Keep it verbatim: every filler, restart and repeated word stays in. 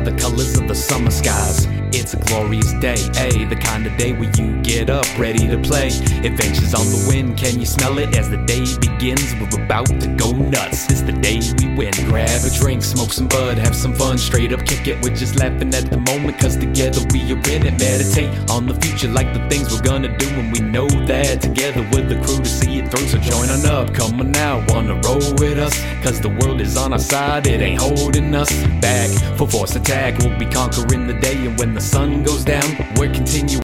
the colors of the summer skies. It's a glorious day, ayy, the kind of day where you get up ready to play. Adventures on the wind, can you smell it? As the day begins, we're about to go nuts. It's the day we win. Grab a drink, smoke some bud, have some fun, straight up kick it. We're just laughing at the moment, cause together we are in it. Meditate on the future like the things we're gonna do, and we know that together we're the crew to see it through. So join on up, come on now, wanna roll with us? Cause the world is on our side, it ain't holding us back. Full force attack, we'll be conquering the day, and when the sun goes down, we're continuing